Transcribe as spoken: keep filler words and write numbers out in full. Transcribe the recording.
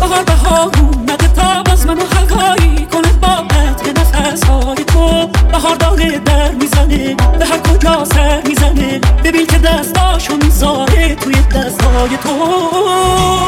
بهار بهار اومده تا باز منو هوایی کنه بابت به نفسهای تو. بهار داره در میزنه به هر کجا سر میزنه، ببین که دستاشو میذاره توی دستای تو.